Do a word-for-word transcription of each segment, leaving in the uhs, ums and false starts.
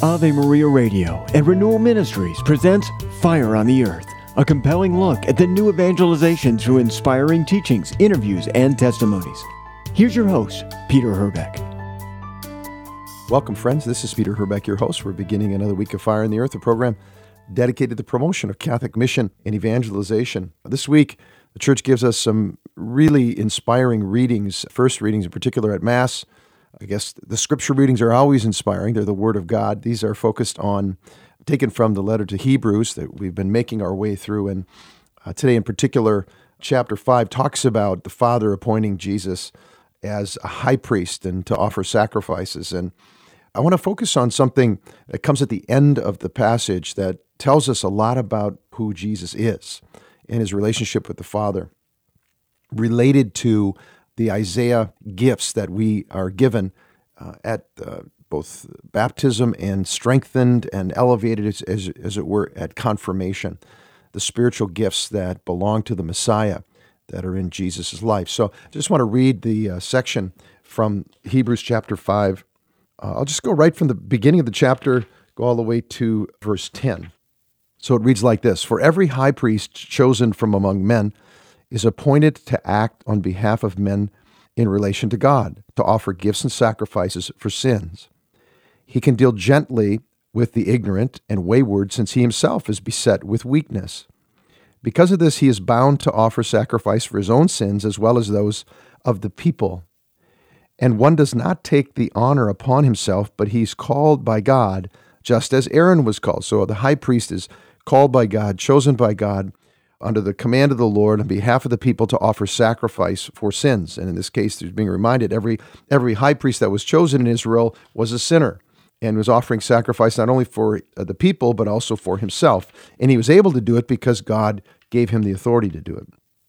Ave Maria Radio and Renewal Ministries presents Fire on the Earth, a compelling look at the new evangelization through inspiring teachings, interviews, and testimonies. Here's your host, Peter Herbeck. Welcome, friends. This is Peter Herbeck, your host. We're beginning another week of Fire on the Earth, a program dedicated to the promotion of Catholic mission and evangelization. This week, the church gives us some really inspiring readings, first readings in particular at Mass. I guess the scripture readings are always inspiring. They're the Word of God. These are focused on, taken from the letter to Hebrews that we've been making our way through. And uh, today in particular, chapter five talks about the Father appointing Jesus as a high priest and to offer sacrifices. And I want to focus on something that comes at the end of the passage that tells us a lot about who Jesus is and his relationship with the Father, related to the Isaiah gifts that we are given uh, at uh, both baptism and strengthened and elevated, as, as, as it were, at confirmation, the spiritual gifts that belong to the Messiah that are in Jesus' life. So I just want to read the uh, section from Hebrews chapter five. Uh, I'll just go right from the beginning of the chapter, go all the way to verse ten. So it reads like this: "For every high priest chosen from among men is appointed to act on behalf of men in relation to God, to offer gifts and sacrifices for sins. He can deal gently with the ignorant and wayward, since he himself is beset with weakness. Because of this, he is bound to offer sacrifice for his own sins as well as those of the people. And one does not take the honor upon himself, but he's called by God, just as Aaron was called." So the high priest is called by God, chosen by God, under the command of the Lord on behalf of the people to offer sacrifice for sins. And in this case, there's being reminded, every every high priest that was chosen in Israel was a sinner and was offering sacrifice not only for the people, but also for himself. And he was able to do it because God gave him the authority to do it.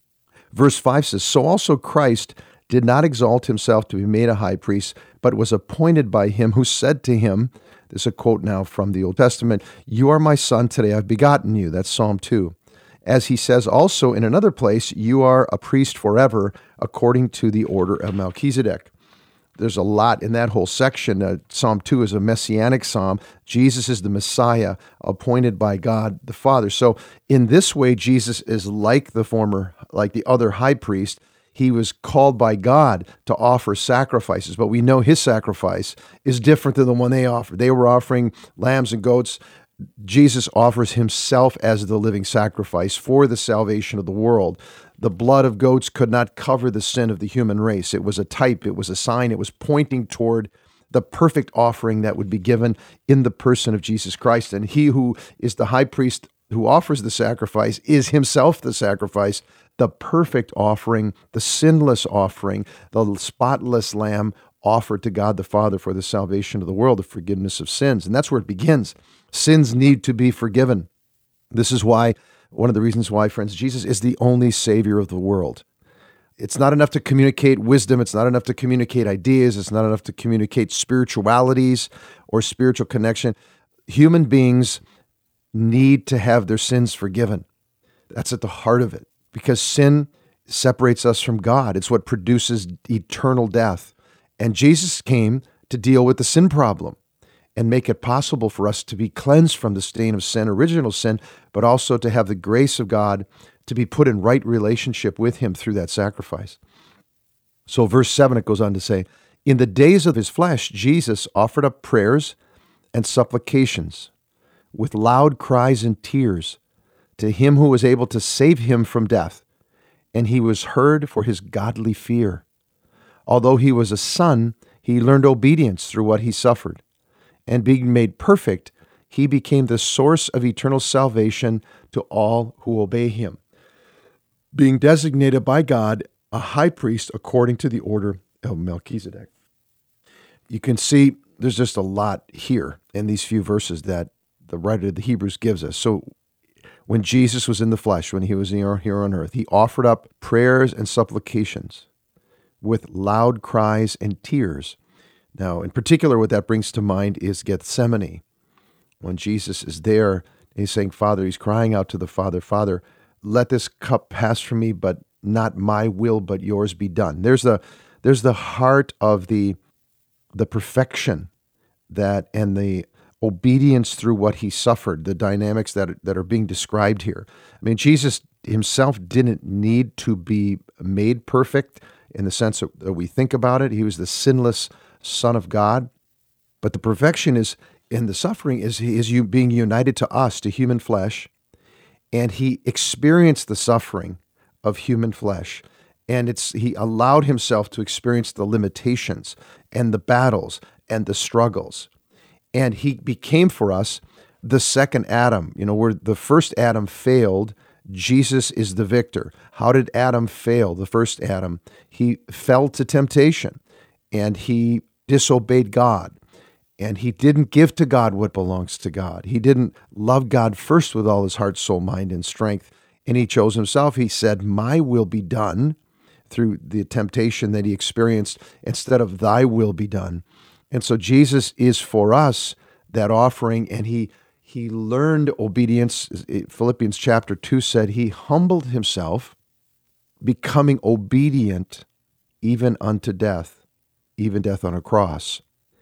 Verse five says, "So also Christ did not exalt himself to be made a high priest, but was appointed by him who said to him," this is a quote now from the Old Testament, "You are my son, today I've begotten you." That's Psalm two. "As he says also in another place, you are a priest forever, according to the order of Melchizedek." There's a lot in that whole section. Uh, Psalm two is a messianic psalm. Jesus is the Messiah, appointed by God the Father. So in this way, Jesus is like the former, like the other high priest. He was called by God to offer sacrifices, but we know his sacrifice is different than the one they offered. They were offering lambs and goats. Jesus offers himself as the living sacrifice for the salvation of the world. The blood of goats could not cover the sin of the human race. It was a type, it was a sign, it was pointing toward the perfect offering that would be given in the person of Jesus Christ. And he who is the high priest who offers the sacrifice is himself the sacrifice, the perfect offering, the sinless offering, the spotless lamb offered to God the Father for the salvation of the world, the forgiveness of sins. And that's where it begins. Sins need to be forgiven. This is why, one of the reasons why, friends, Jesus is the only Savior of the world. It's not enough to communicate wisdom. It's not enough to communicate ideas. It's not enough to communicate spiritualities or spiritual connection. Human beings need to have their sins forgiven. That's at the heart of it, because sin separates us from God. It's what produces eternal death. And Jesus came to deal with the sin problem and make it possible for us to be cleansed from the stain of sin, original sin, but also to have the grace of God to be put in right relationship with him through that sacrifice. So verse seven, it goes on to say, "In the days of his flesh, Jesus offered up prayers and supplications with loud cries and tears to him who was able to save him from death, and he was heard for his godly fear. Although he was a son, he learned obedience through what he suffered. And being made perfect, he became the source of eternal salvation to all who obey him, being designated by God a high priest according to the order of Melchizedek." You can see there's just a lot here in these few verses that the writer of the Hebrews gives us. So when Jesus was in the flesh, when he was here on earth, he offered up prayers and supplications with loud cries and tears. Now, in particular, what that brings to mind is Gethsemane. When Jesus is there, he's saying, Father, he's crying out to the Father, Father, let this cup pass from me, but not my will, but yours be done. There's the there's the heart of the the perfection that and the obedience through what he suffered, the dynamics that, that are being described here. I mean, Jesus himself didn't need to be made perfect in the sense that we think about it. He was the sinless Son of God. But the perfection is in the suffering is, is you being united to us, to human flesh. And he experienced the suffering of human flesh. And it's he allowed himself to experience the limitations and the battles and the struggles. And he became for us the second Adam. You know, where the first Adam failed, Jesus is the victor. How did Adam fail, the first Adam? He fell to temptation, and he disobeyed God. And he didn't give to God what belongs to God. He didn't love God first with all his heart, soul, mind, and strength. And he chose himself. He said, my will be done, through the temptation that he experienced, instead of thy will be done. And so Jesus is for us that offering, and he he learned obedience. Philippians chapter two said he humbled himself, becoming obedient even unto death, even death on a cross.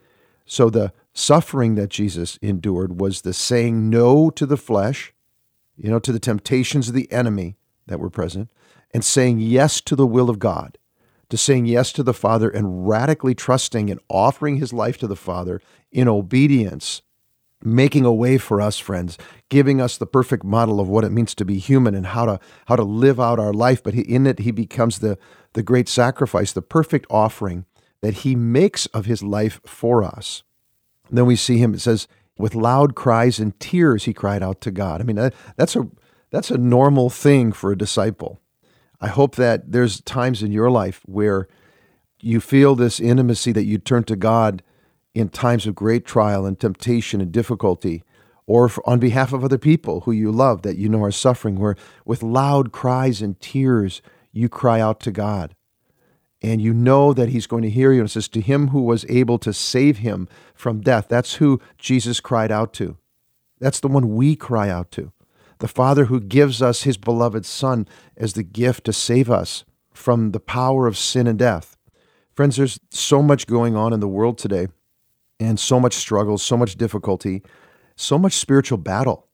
So the suffering that Jesus endured was the saying no to the flesh, you know, to the temptations of the enemy that were present, and saying yes to the will of God, to saying yes to the Father and radically trusting and offering his life to the Father in obedience, making a way for us, friends, giving us the perfect model of what it means to be human and how to how to live out our life. But he, in it, he becomes the, the great sacrifice, the perfect offering that he makes of his life for us. And then we see him, it says, with loud cries and tears, he cried out to God. I mean, that, that's a that's a normal thing for a disciple. I hope that there's times in your life where you feel this intimacy that you turn to God in times of great trial and temptation and difficulty, or for, on behalf of other people who you love that you know are suffering, where with loud cries and tears, you cry out to God. And you know that he's going to hear you. And it says, to him who was able to save him from death. That's who Jesus cried out to. That's the one we cry out to. The Father who gives us his beloved Son as the gift to save us from the power of sin and death. Friends, there's so much going on in the world today, and so much struggle, so much difficulty, so much spiritual battle,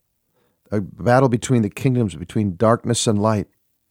a battle between the kingdoms, between darkness and light.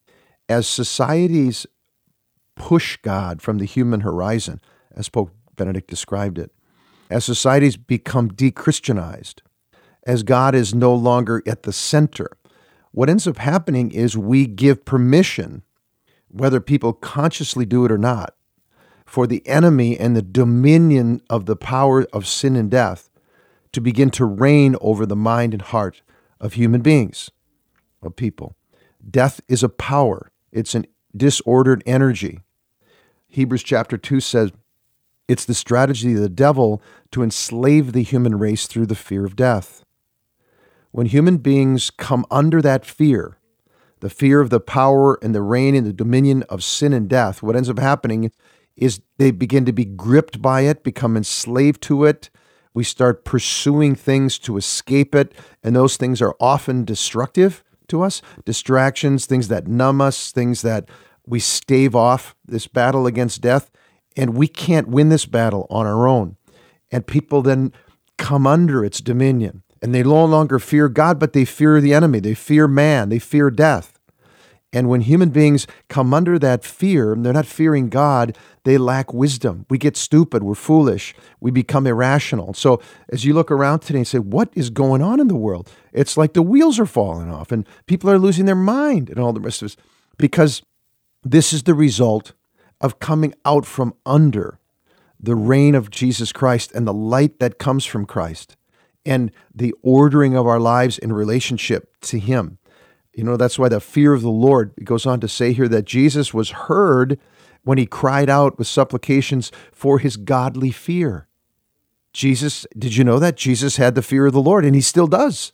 As societies push God from the human horizon, as Pope Benedict described it, as societies become de-Christianized, as God is no longer at the center, what ends up happening is we give permission, whether people consciously do it or not, for the enemy and the dominion of the power of sin and death to begin to reign over the mind and heart of human beings, of people. Death is a power. It's an disordered energy. Hebrews chapter two says, it's the strategy of the devil to enslave the human race through the fear of death. When human beings come under that fear, the fear of the power and the reign and the dominion of sin and death, what ends up happening is they begin to be gripped by it, become enslaved to it. We start pursuing things to escape it, and those things are often destructive to us, distractions, things that numb us, things that we stave off this battle against death, and we can't win this battle on our own. And people then come under its dominion, and they no longer fear God, but they fear the enemy. They fear man. They fear death. And when human beings come under that fear, and they're not fearing God, they lack wisdom. We get stupid. We're foolish. We become irrational. So as you look around today and say, what is going on in the world? It's like the wheels are falling off, and people are losing their mind and all the rest of us, because this is the result of coming out from under the reign of Jesus Christ and the light that comes from Christ and the ordering of our lives in relationship to him. You know, that's why the fear of the Lord, it goes on to say here that Jesus was heard when he cried out with supplications for his godly fear. Jesus, did you know that? Jesus had the fear of the Lord, and he still does.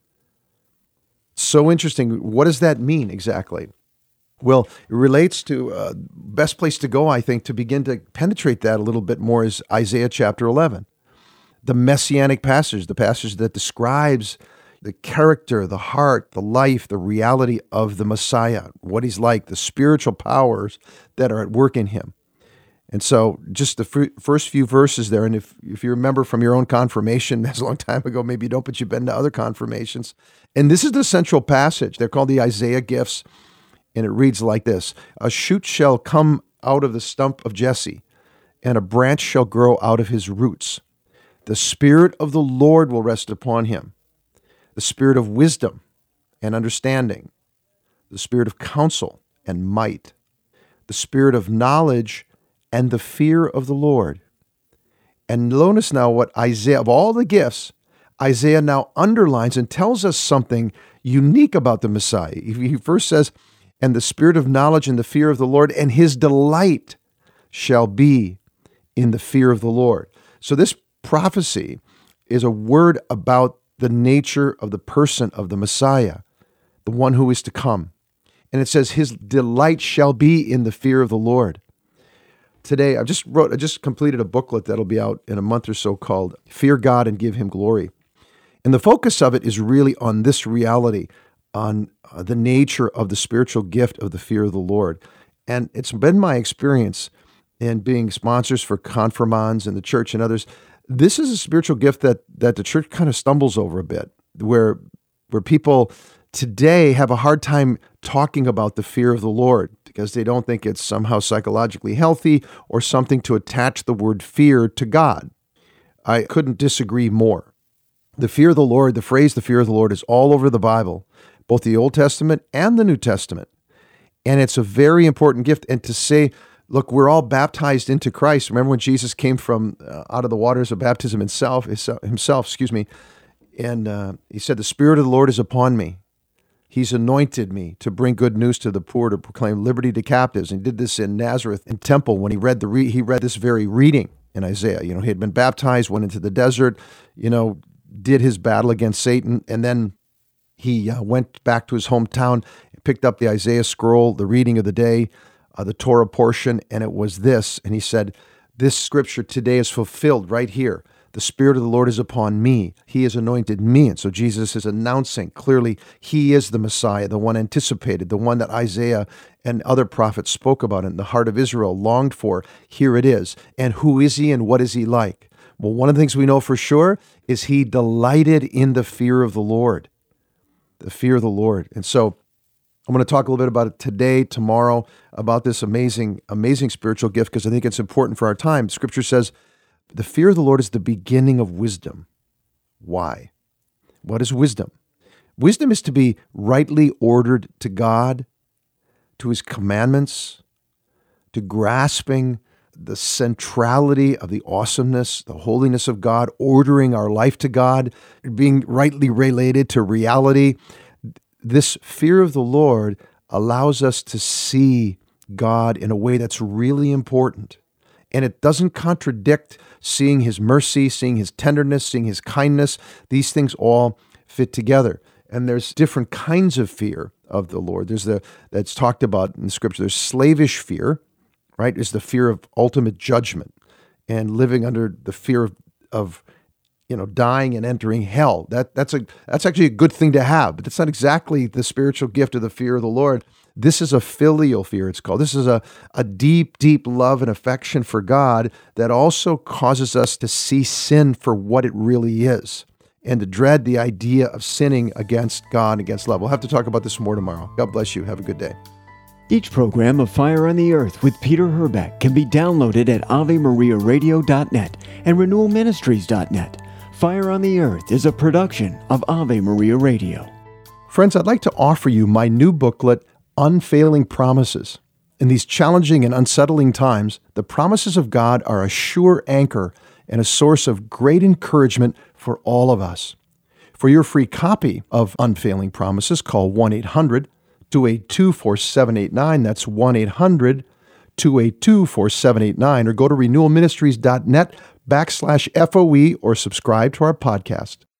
So interesting. What does that mean exactly? Well, it relates to uh, best place to go, I think, to begin to penetrate that a little bit more is Isaiah chapter eleven. The messianic passage, the passage that describes the character, the heart, the life, the reality of the Messiah, what he's like, the spiritual powers that are at work in him. And so just the fr- first few verses there, and if, if you remember from your own confirmation, that's a long time ago, maybe you don't, but you've been to other confirmations. And this is the central passage. They're called the Isaiah gifts. And it reads like this: a shoot shall come out of the stump of Jesse, and a branch shall grow out of his roots. The Spirit of the Lord will rest upon him, the Spirit of wisdom and understanding, the Spirit of counsel and might, the Spirit of knowledge and the fear of the Lord. And notice now what Isaiah, of all the gifts, Isaiah now underlines and tells us something unique about the Messiah. He first says, and the Spirit of knowledge and the fear of the Lord, and his delight shall be in the fear of the Lord. So this prophecy is a word about the nature of the person of the Messiah, the one who is to come. And it says, his delight shall be in the fear of the Lord. Today, I just wrote, I just completed a booklet that'll be out in a month or so called Fear God and Give Him Glory. And the focus of it is really on this reality, on uh, the nature of the spiritual gift of the fear of the Lord. And it's been my experience in being sponsors for confirmands in the church and others. This is a spiritual gift that that the church kind of stumbles over a bit, where where people today have a hard time talking about the fear of the Lord because they don't think it's somehow psychologically healthy or something to attach the word fear to God. I couldn't disagree more. The fear of the Lord, the phrase the fear of the Lord, is all over the Bible, both the Old Testament and the New Testament. And it's a very important gift. And to say, look, we're all baptized into Christ. Remember when Jesus came from uh, out of the waters of baptism himself, himself, excuse me, and uh, he said, the Spirit of the Lord is upon me. He's anointed me to bring good news to the poor, to proclaim liberty to captives. And he did this in Nazareth in temple when he read the re- he read this very reading in Isaiah. You know, he had been baptized, went into the desert, you know, did his battle against Satan, and then he uh, went back to his hometown, picked up the Isaiah scroll, the reading of the day, uh, the Torah portion, and it was this. And he said, this scripture today is fulfilled right here. The Spirit of the Lord is upon me. He has anointed me. And so Jesus is announcing clearly he is the Messiah, the one anticipated, the one that Isaiah and other prophets spoke about and the heart of Israel longed for. Here it is. And who is he and what is he like? Well, one of the things we know for sure is he delighted in the fear of the Lord, the fear of the Lord. And so I'm going to talk a little bit about it today, tomorrow, about this amazing, amazing spiritual gift, because I think it's important for our time. Scripture says, the fear of the Lord is the beginning of wisdom. Why? What is wisdom? Wisdom is to be rightly ordered to God, to his commandments, to grasping the centrality of the awesomeness, the holiness of God, ordering our life to God, being rightly related to reality. This fear of the Lord allows us to see God in a way that's really important. And it doesn't contradict seeing his mercy, seeing his tenderness, seeing his kindness. These things all fit together. And there's different kinds of fear of the Lord. There's the, that's talked about in Scripture. There's slavish fear, right? Is the fear of ultimate judgment and living under the fear of, of you know, dying and entering hell. That that's a that's actually a good thing to have, but that's not exactly the spiritual gift of the fear of the Lord. This is a filial fear, it's called. This is a, a deep, deep love and affection for God that also causes us to see sin for what it really is and to dread the idea of sinning against God, against love. We'll have to talk about this more tomorrow. God bless you. Have a good day. Each program of Fire on the Earth with Peter Herbeck can be downloaded at ave maria radio dot net and renewal ministries dot net. Fire on the Earth is a production of Ave Maria Radio. Friends, I'd like to offer you my new booklet, Unfailing Promises. In these challenging and unsettling times, the promises of God are a sure anchor and a source of great encouragement for all of us. For your free copy of Unfailing Promises, call one eight hundred two eight two four seven eight nine. That's one eight hundred two eight two four seven eight nine, or go to renewal ministries dot net backslash F O E or subscribe to our podcast.